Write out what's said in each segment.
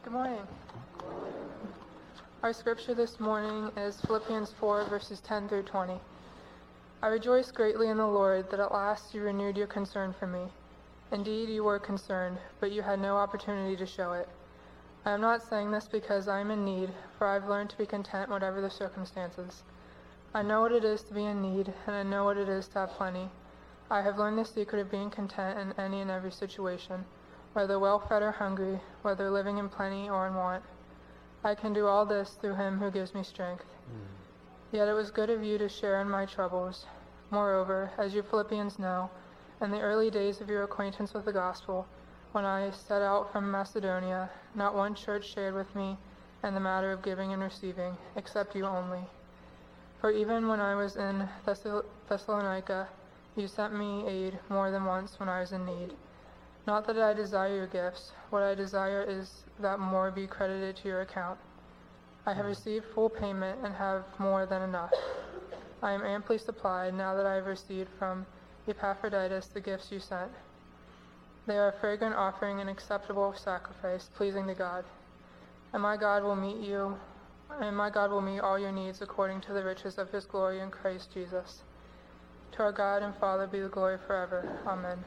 Good morning. Our scripture this morning is Philippians 4, verses 10 through 20. I rejoice greatly in the Lord that at last you renewed your concern for me. Indeed, you were concerned, but you had no opportunity to show it. I am not saying this because I am in need, for I have learned to be content whatever the circumstances. I know what it is to be in need, and I know what it is to have plenty. I have learned the secret of being content in any and every situation, whether well-fed or hungry, whether living in plenty or in want. I can do all this through him who gives me strength. Yet it was good of you to share in my troubles. Moreover, as you Philippians know, in the early days of your acquaintance with the gospel, when I set out from Macedonia, not one church shared with me in the matter of giving and receiving, except you only. For even when I was in Thessalonica, you sent me aid more than once when I was in need. Not that I desire your gifts. What I desire is that more be credited to your account. I have received full payment and have more than enough. I am amply supplied now that I have received from Epaphroditus the gifts you sent. They are a fragrant offering and acceptable sacrifice, pleasing to God. And my God will meet all your needs according to the riches of his glory in Christ Jesus. To our God and Father be the glory forever. Amen.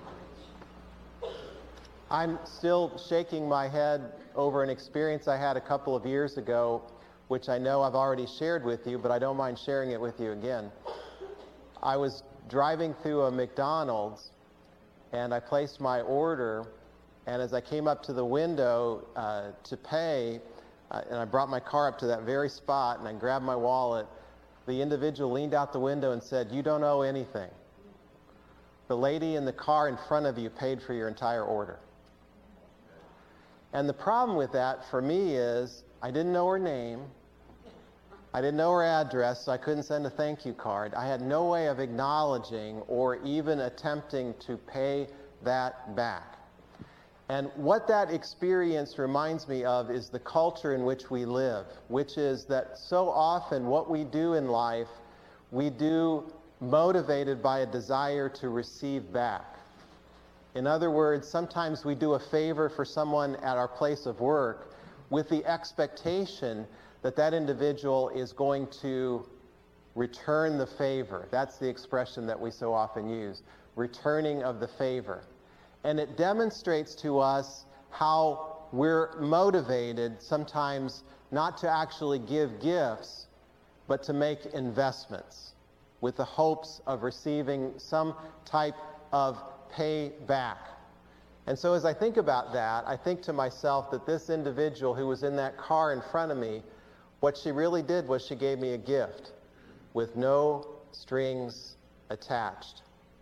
I'm still shaking my head over an experience I had a couple of years ago, which I know I've already shared with you, but I don't mind sharing it with you again. I was driving through a McDonald's, and I placed my order, and as I came up to the window to pay, and I brought my car up to that very spot, and I grabbed my wallet, the individual leaned out the window and said, "You don't owe anything. The lady in the car in front of you paid for your entire order." And the problem with that for me is I didn't know her name. I didn't know her address, so I couldn't send a thank you card. I had no way of acknowledging or even attempting to pay that back. And what that experience reminds me of is the culture in which we live, which is that so often what we do in life, we do motivated by a desire to receive back. In other words, sometimes we do a favor for someone at our place of work with the expectation that that individual is going to return the favor. That's the expression that we so often use, returning of the favor. And it demonstrates to us how we're motivated sometimes not to actually give gifts, but to make investments with the hopes of receiving some type of pay back. And so as I think about that, I think to myself that this individual who was in that car in front of me, what she really did was she gave me a gift with no strings attached.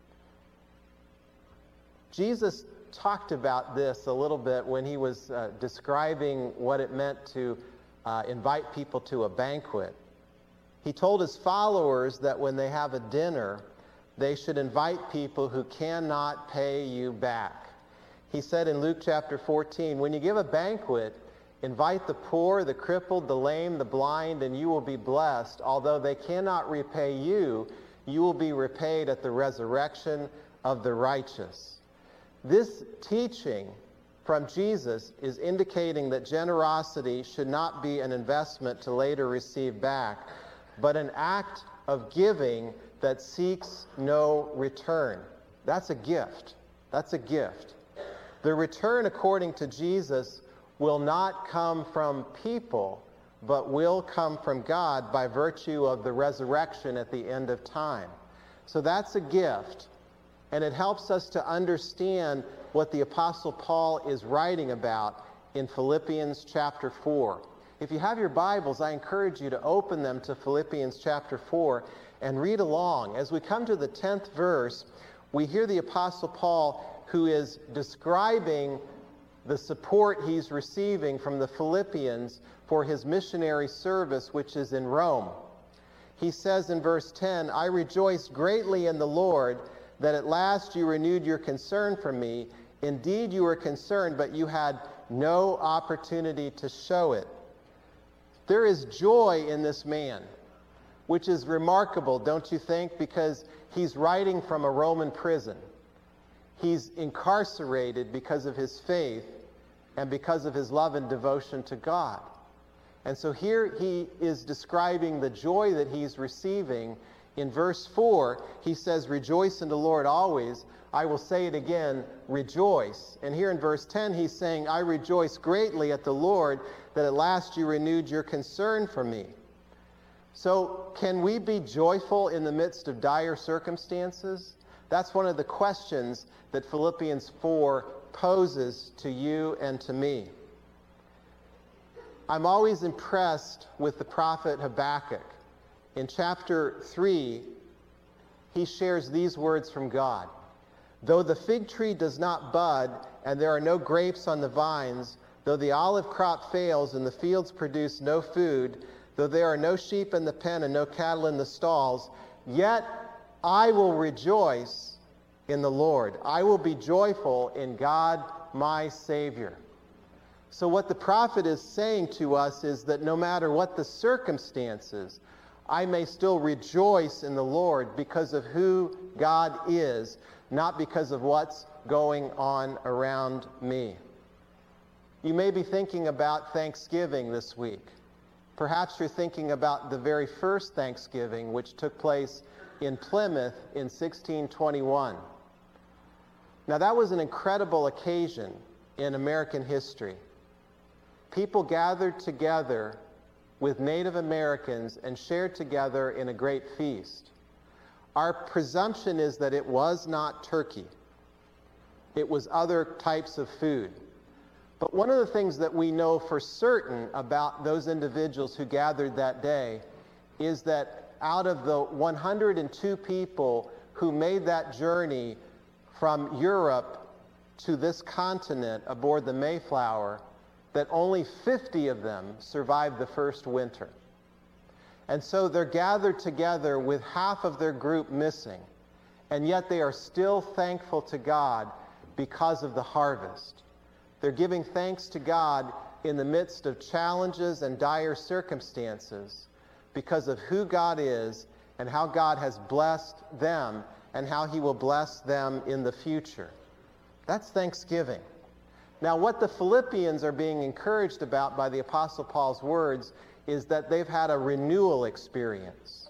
Jesus talked about this a little bit when he was describing what it meant to invite people to a banquet. He told his followers that when they have a dinner, they should invite people who cannot pay you back. He said in Luke chapter 14, when you give a banquet, invite the poor, the crippled, the lame, the blind, and you will be blessed. Although they cannot repay you, you will be repaid at the resurrection of the righteous. This teaching from Jesus is indicating that generosity should not be an investment to later receive back, but an act of giving that seeks no return. That's a gift. That's a gift. The return, according to Jesus, will not come from people, but will come from God by virtue of the resurrection at the end of time. So that's a gift, and it helps us to understand what the Apostle Paul is writing about in Philippians chapter 4. If you have your Bibles, I encourage you to open them to Philippians chapter 4 and read along. As we come to the 10th verse, we hear the Apostle Paul, who is describing the support he's receiving from the Philippians for his missionary service, which is in Rome. He says in verse 10, I rejoice greatly in the Lord that at last you renewed your concern for me. Indeed, you were concerned, but you had no opportunity to show it. There is joy in this man, which is remarkable, don't you think? Because he's writing from a Roman prison. He's incarcerated because of his faith, and because of his love and devotion to God. And so here he is describing the joy that he's receiving. In verse 4, he says, "Rejoice in the Lord always. I will say it again, rejoice." And here in verse 10, he's saying, "I rejoice greatly at the Lord that at last you renewed your concern for me." So can we be joyful in the midst of dire circumstances? That's one of the questions that Philippians 4 poses to you and to me. I'm always impressed with the prophet Habakkuk. In chapter 3, he shares these words from God. "Though the fig tree does not bud, and there are no grapes on the vines, though the olive crop fails and the fields produce no food, though there are no sheep in the pen and no cattle in the stalls, yet I will rejoice in the Lord. I will be joyful in God, my Savior." So what the prophet is saying to us is that no matter what the circumstances, I may still rejoice in the Lord because of who God is, not because of what's going on around me. You may be thinking about Thanksgiving this week. Perhaps you're thinking about the very first Thanksgiving, which took place in Plymouth in 1621. Now, that was an incredible occasion in American history. People gathered together with Native Americans and shared together in a great feast. Our presumption is that it was not turkey. It was other types of food. But one of the things that we know for certain about those individuals who gathered that day is that out of the 102 people who made that journey from Europe to this continent aboard the Mayflower, that only 50 of them survived the first winter. And so they're gathered together with half of their group missing, and yet they are still thankful to God because of the harvest. They're giving thanks to God in the midst of challenges and dire circumstances because of who God is and how God has blessed them and how he will bless them in the future. That's Thanksgiving. Now, what the Philippians are being encouraged about by the Apostle Paul's words is that they've had a renewal experience.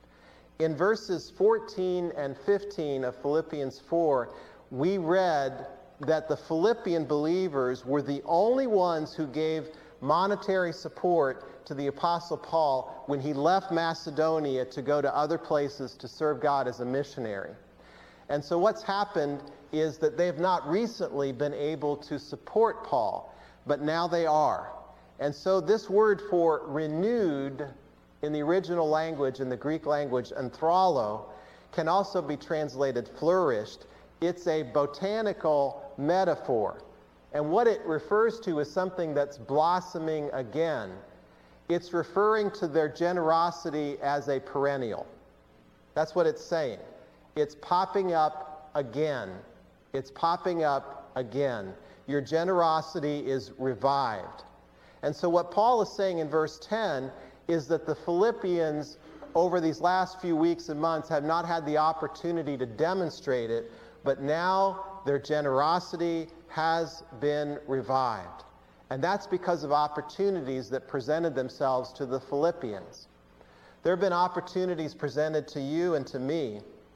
In verses 14 and 15 of Philippians 4, we read that the Philippian believers were the only ones who gave monetary support to the Apostle Paul when he left Macedonia to go to other places to serve God as a missionary. And so what's happened is that they've not recently been able to support Paul, but now they are. And so this word for renewed in the original language, in the Greek language, anthralo, can also be translated flourished. It's a botanical metaphor. And what it refers to is something that's blossoming again. It's referring to their generosity as a perennial. That's what it's saying. It's popping up again. It's popping up again. Your generosity is revived. And so what Paul is saying in verse 10 is that the Philippians over these last few weeks and months have not had the opportunity to demonstrate it, but now their generosity has been revived. And that's because of opportunities that presented themselves to the Philippians. There have been opportunities presented to you and to me.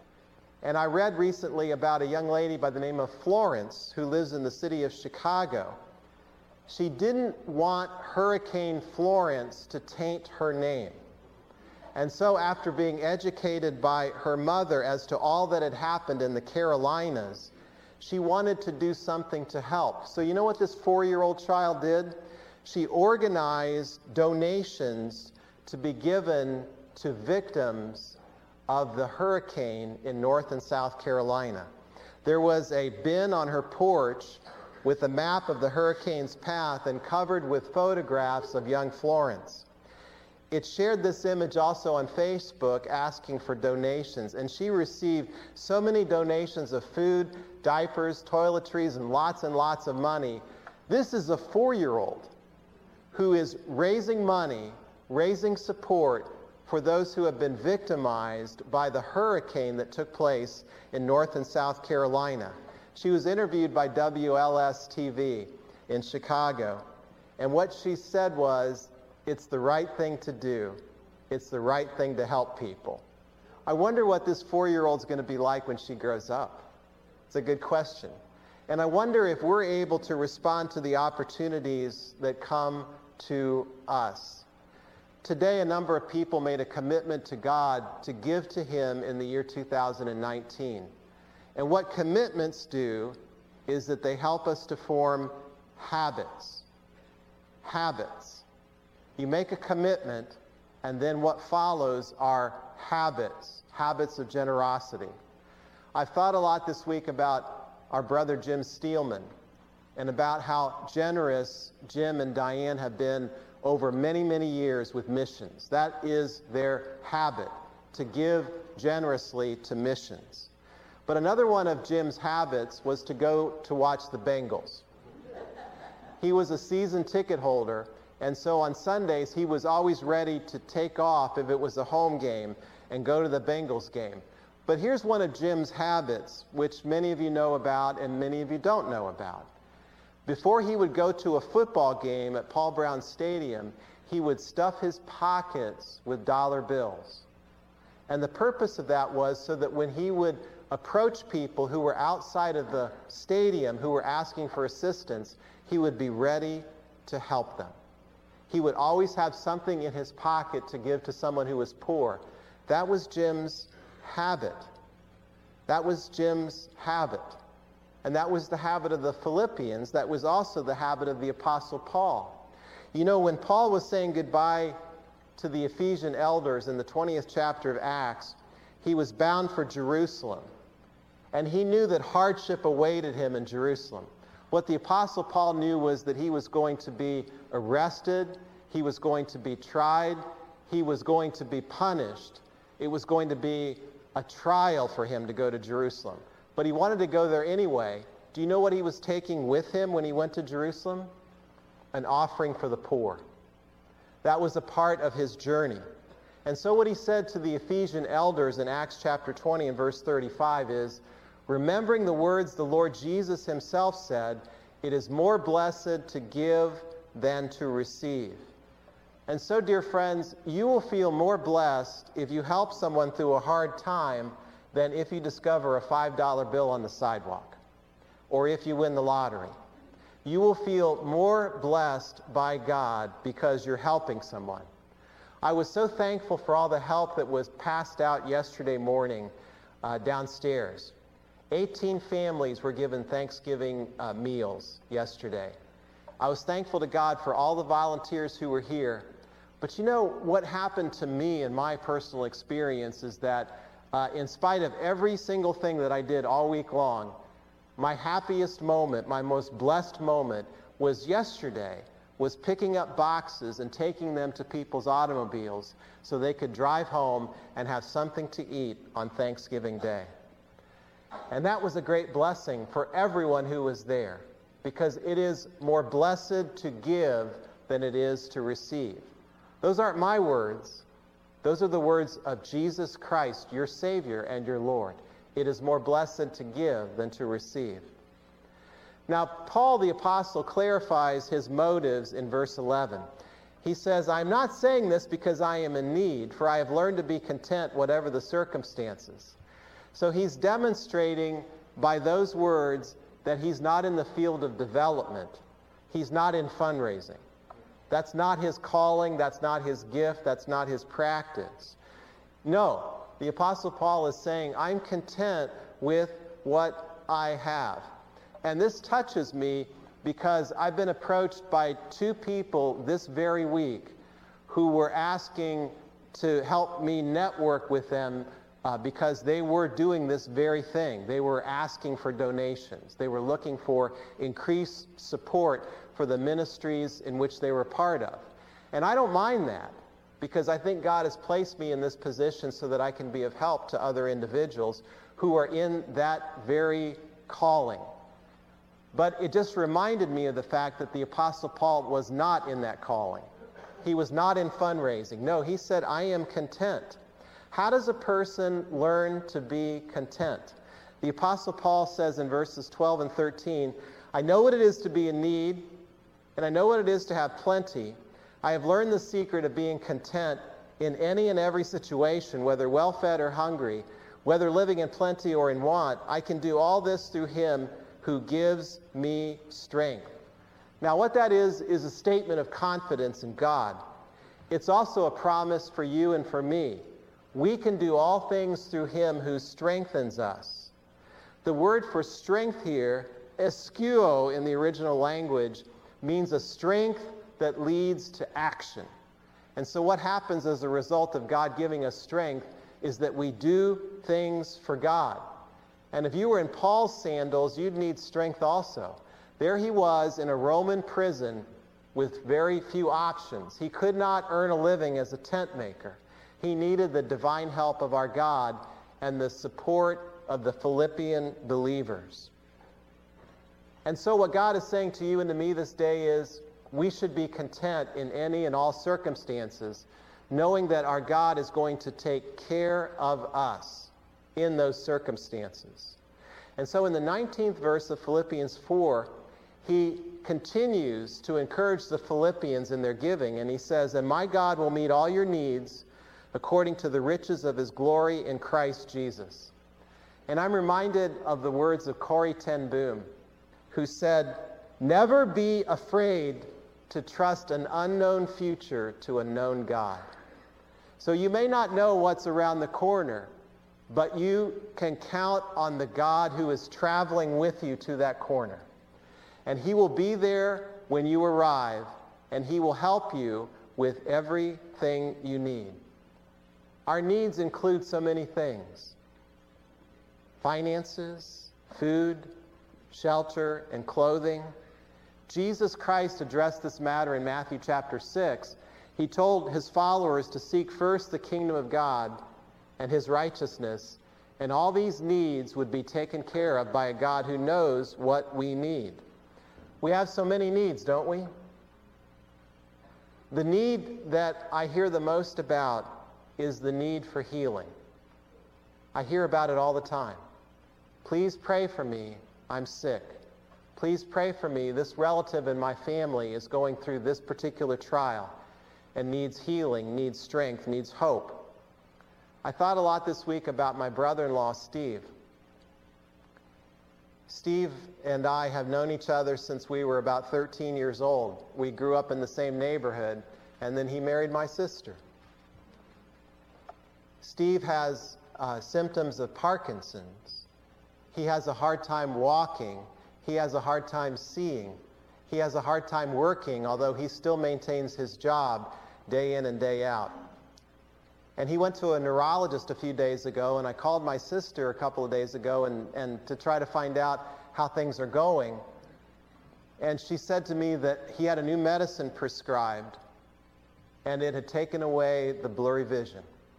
And I read recently about a young lady by the name of Florence who lives in the city of Chicago. She didn't want Hurricane Florence to taint her name. And so after being educated by her mother as to all that had happened in the Carolinas, she wanted to do something to help. So you know what this 4-year-old child did? She organized donations to be given to victims of the hurricane in North and South Carolina. There was a bin on her porch with a map of the hurricane's path and covered with photographs of young Florence. It shared this image also on Facebook asking for donations, and she received so many donations of food, diapers, toiletries, and lots of money. This is a 4-year-old who is raising money, raising support for those who have been victimized by the hurricane that took place in North and South Carolina. She was interviewed by WLS TV, in Chicago. And what she said was, it's the right thing to do. It's the right thing to help people. I wonder what this 4-year-old's going to be like when she grows up. It's a good question. And I wonder if we're able to respond to the opportunities that come to us. Today, a number of people made a commitment to God to give to Him in the year 2019. And what commitments do is that they help us to form habits. Habits. You make a commitment, and then what follows are habits. Habits of generosity. I've thought a lot this week about our brother Jim Steelman and about how generous Jim and Diane have been over many, many years with missions. That is their habit, to give generously to missions. But another one of Jim's habits was to go to watch the Bengals. He was a season ticket holder, and so on Sundays he was always ready to take off if it was a home game and go to the Bengals game. But here's one of Jim's habits, which many of you know about and many of you don't know about. Before he would go to a football game at Paul Brown Stadium, he would stuff his pockets with dollar bills. And the purpose of that was so that when he would approach people who were outside of the stadium who were asking for assistance, he would be ready to help them. He would always have something in his pocket to give to someone who was poor. That was Jim's habit. That was Jim's habit. And that was the habit of the Philippians. That was also the habit of the Apostle Paul. You know, when Paul was saying goodbye to the Ephesian elders in the 20th chapter of Acts, he was bound for Jerusalem. And he knew that hardship awaited him in Jerusalem. What the Apostle Paul knew was that he was going to be arrested, he was going to be tried, he was going to be punished. It was going to be a trial for him to go to Jerusalem. But he wanted to go there anyway. Do you know what he was taking with him when he went to Jerusalem? An offering for the poor. That was a part of his journey. And so what he said to the Ephesian elders in Acts chapter 20 and verse 35 is, remembering the words the Lord Jesus himself said, it is more blessed to give than to receive. And so, dear friends, you will feel more blessed if you help someone through a hard time than if you discover a $5 bill on the sidewalk or if you win the lottery. You will feel more blessed by God because you're helping someone. I was so thankful for all the help that was passed out yesterday morning downstairs. 18 families were given Thanksgiving meals yesterday. I was thankful to God for all the volunteers who were here. But you know what happened to me in my personal experience is that in spite of every single thing that I did all week long, my happiest moment, my most blessed moment was yesterday, was picking up boxes and taking them to people's automobiles so they could drive home and have something to eat on Thanksgiving Day. And that was a great blessing for everyone who was there, because it is more blessed to give than it is to receive. Those aren't my words. Those are the words of Jesus Christ, your Savior and your Lord. It is more blessed to give than to receive. Now, Paul the Apostle clarifies his motives in verse 11. He says, I'm not saying this because I am in need, for I have learned to be content whatever the circumstances. So he's demonstrating by those words that he's not in the field of development. He's not in fundraising. That's not his calling, that's not his gift, that's not his practice. No, the Apostle Paul is saying, I'm content with what I have. And this touches me because I've been approached by 2 people this very week who were asking to help me network with them because they were doing this very thing. They were asking for donations. They were looking for increased support for the ministries in which they were part of. And I don't mind that, because I think God has placed me in this position so that I can be of help to other individuals who are in that very calling. But it just reminded me of the fact that the Apostle Paul was not in that calling. He was not in fundraising. No, he said, I am content. How does a person learn to be content? The Apostle Paul says in verses 12 and 13, I know what it is to be in need, and I know what it is to have plenty. I have learned the secret of being content in any and every situation, whether well-fed or hungry, whether living in plenty or in want. I can do all this through him who gives me strength. Now, what that is a statement of confidence in God. It's also a promise for you and for me. We can do all things through him who strengthens us. The word for strength here, eskuo in the original language, means a strength that leads to action. And so what happens as a result of God giving us strength is that we do things for God. And if you were in Paul's sandals, you'd need strength also. There he was in a Roman prison with very few options. He could not earn a living as a tent maker. He needed the divine help of our God and the support of the Philippian believers. And so what God is saying to you and to me this day is we should be content in any and all circumstances, knowing that our God is going to take care of us in those circumstances. And so in the 19th verse of Philippians 4, he continues to encourage the Philippians in their giving, and he says, "And my God will meet all your needs according to the riches of his glory in Christ Jesus." And I'm reminded of the words of Corrie ten Boom, who said, "Never be afraid to trust an unknown future to a known God." So you may not know what's around the corner, but you can count on the God who is traveling with you to that corner. And he will be there when you arrive, and he will help you with everything you need. Our needs include so many things: finances, food, shelter, and clothing. Jesus Christ addressed this matter in Matthew chapter 6. He told his followers to seek first the kingdom of God and his righteousness, and all these needs would be taken care of by a God who knows what we need. We have so many needs, don't we? The need that I hear the most about is the need for healing. I hear about it all the time. Please pray for me, I'm sick. Please pray for me, this relative in my family is going through this particular trial and needs healing, needs strength, needs hope. I thought a lot this week about my brother-in-law, Steve. Steve and I have known each other since we were about 13 years old. We grew up in the same neighborhood, and then he married my sister. Steve has symptoms of Parkinson's. He has a hard time walking. He has a hard time seeing. He has a hard time working, although he still maintains his job day in and day out. And he went to a neurologist a few days ago, and I called my sister a couple of days ago and to try to find out how things are going. And she said to me that he had a new medicine prescribed, and it had taken away the blurry vision,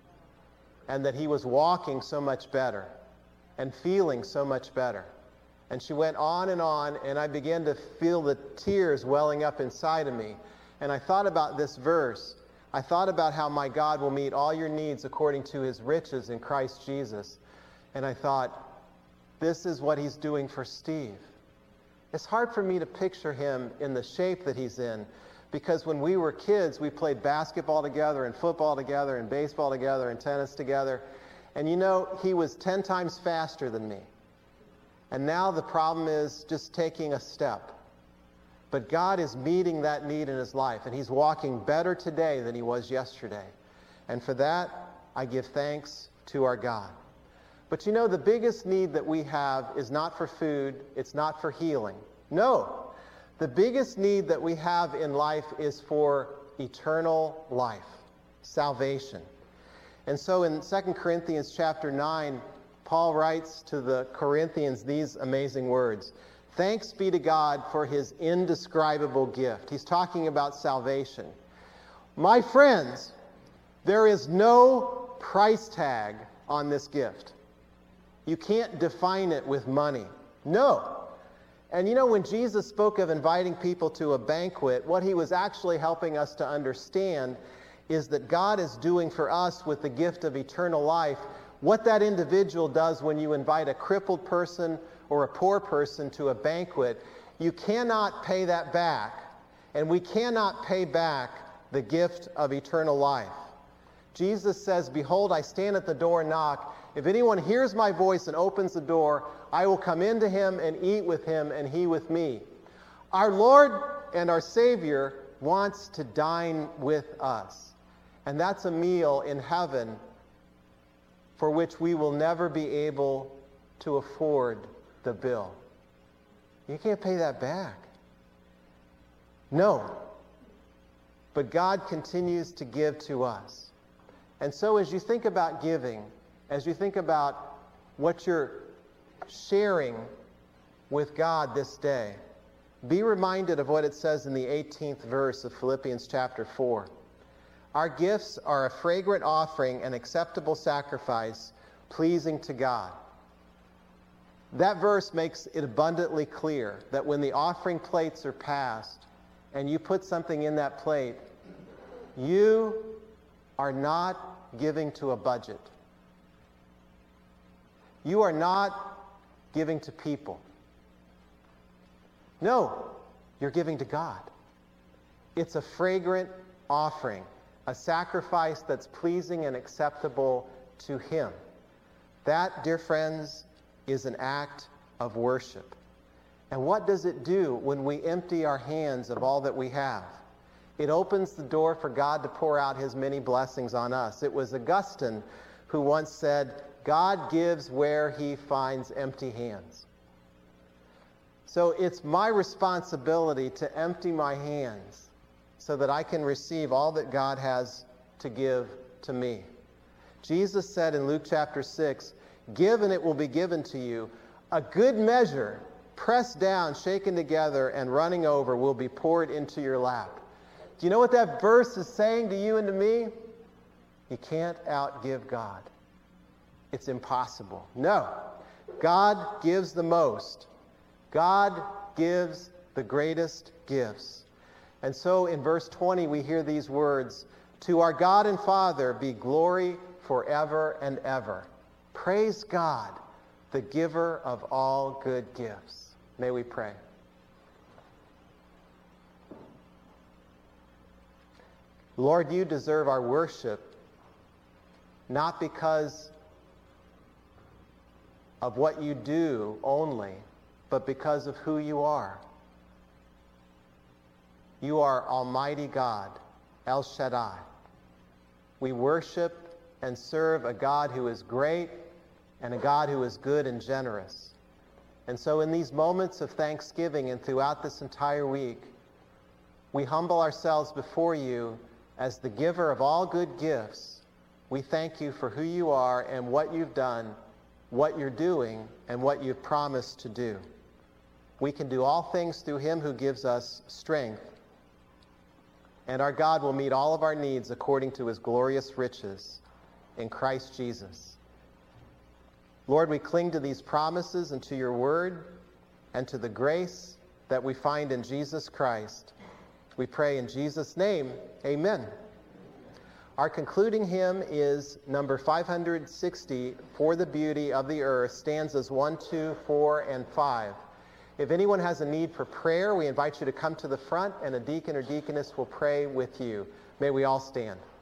and that he was walking so much better and feeling so much better. And she went on, and I began to feel the tears welling up inside of me. And I thought about this verse. I thought about how my God will meet all your needs according to his riches in Christ Jesus. And I thought, this is what he's doing for Steve. It's hard for me to picture him in the shape that he's in, because when we were kids, we played basketball together and football together and baseball together and tennis together. And you know, he was 10 times faster than me. And now the problem is just taking a step. But God is meeting that need in his life, and he's walking better today than he was yesterday. And for that, I give thanks to our God. But you know, the biggest need that we have is not for food, it's not for healing. No, the biggest need that we have in life is for eternal life, salvation. And so in 2 Corinthians chapter 9, Paul writes to the Corinthians these amazing words: "Thanks be to God for his indescribable gift." He's talking about salvation. "My friends, there is no price tag on this gift. You can't define it with money. No." And you know, when Jesus spoke of inviting people to a banquet, what he was actually helping us to understand is that God is doing for us with the gift of eternal life what that individual does when you invite a crippled person or a poor person to a banquet. You cannot pay that back. and we cannot pay back the gift of eternal life. Jesus says, "Behold, I stand at the door and knock. If anyone hears my voice and opens the door, I will come into him and eat with him and he with me." Our Lord and our Savior wants to dine with us. And that's a meal in heaven for which we will never be able to afford the bill. You can't pay that back. No. But God continues to give to us. And so as you think about giving, as you think about what you're sharing with God this day, be reminded of what it says in the 18th verse of Philippians chapter 4. Our gifts are a fragrant offering, an acceptable sacrifice, pleasing to God. That verse makes it abundantly clear that when the offering plates are passed and you put something in that plate, you are not giving to a budget. You are not giving to people. No, you're giving to God. It's a fragrant offering, a sacrifice that's pleasing and acceptable to Him. That, dear friends, is an act of worship. And what does it do when we empty our hands of all that we have? It opens the door for God to pour out His many blessings on us. It was Augustine who once said, "God gives where He finds empty hands." So it's my responsibility to empty my hands so that I can receive all that God has to give to me. Jesus said in Luke chapter 6, "Give and it will be given to you. A good measure, pressed down, shaken together, and running over will be poured into your lap." Do you know what that verse is saying to you and to me? You can't outgive God. It's impossible. No. God gives the most. God gives the greatest gifts. And so in verse 20 we hear these words, "To our God and Father be glory forever and ever." Praise God, the giver of all good gifts. May we pray. Lord, you deserve our worship, not because of what you do only, but because of who you are. You are Almighty God, El Shaddai. We worship and serve a God who is great and a God who is good and generous. And so in these moments of thanksgiving and throughout this entire week, we humble ourselves before you as the giver of all good gifts. We thank you for who you are and what you've done, what you're doing, and what you've promised to do. We can do all things through Him who gives us strength. And our God will meet all of our needs according to His glorious riches in Christ Jesus. Lord, we cling to these promises and to your word and to the grace that we find in Jesus Christ. We pray in Jesus' name, amen. Our concluding hymn is number 560, "For the Beauty of the Earth," stanzas 1, 2, 4, and 5. If anyone has a need for prayer, we invite you to come to the front and a deacon or deaconess will pray with you. May we all stand.